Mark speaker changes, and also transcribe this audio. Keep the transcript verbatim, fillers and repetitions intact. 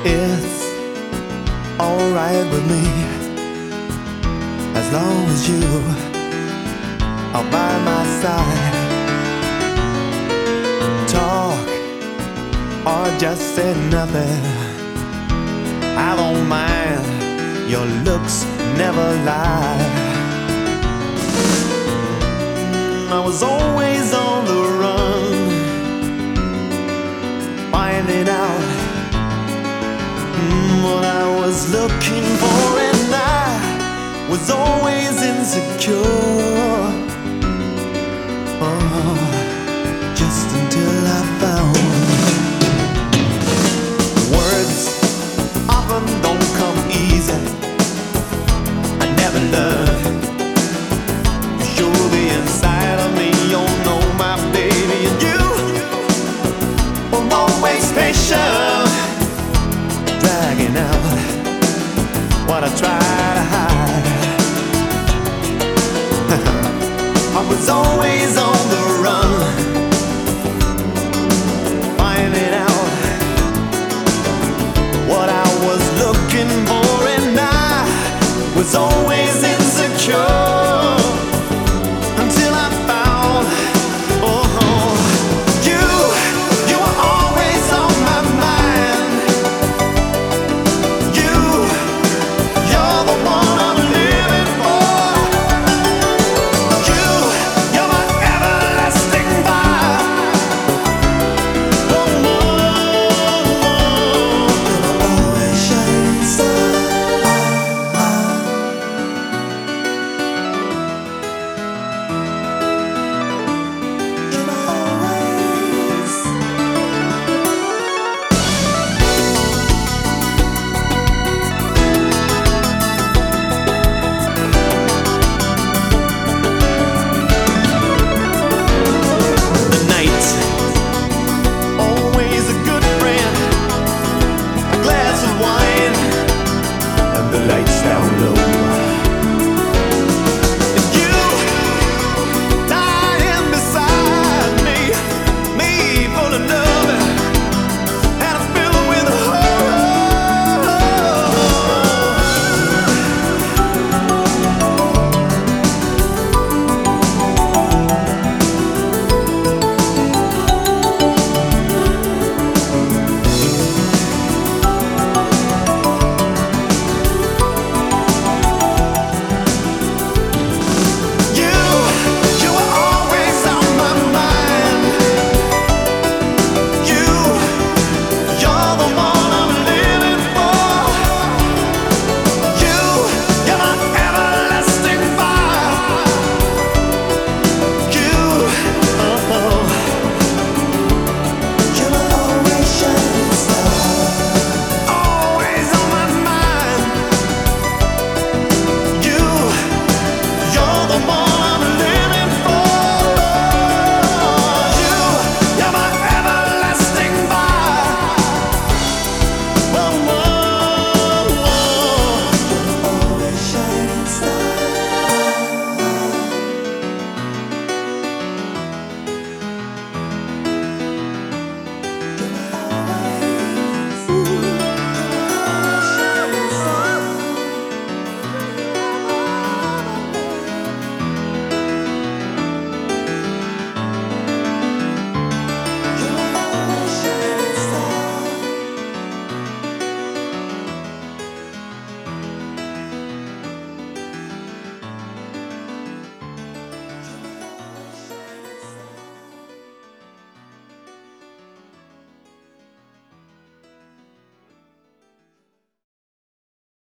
Speaker 1: It's alright with me as long as you are by my side. Talk or just say nothing, I don't mind, your looks never lie. I was always on the run, finding out mm, what I was looking for, and I was always insecure. Oh, just until I found words often don't come easy. I never learned to show the inside of me. You know my baby, and you were always patient, dragging out what I try to hide. I was always on the run, finding out what I was looking for, and I was always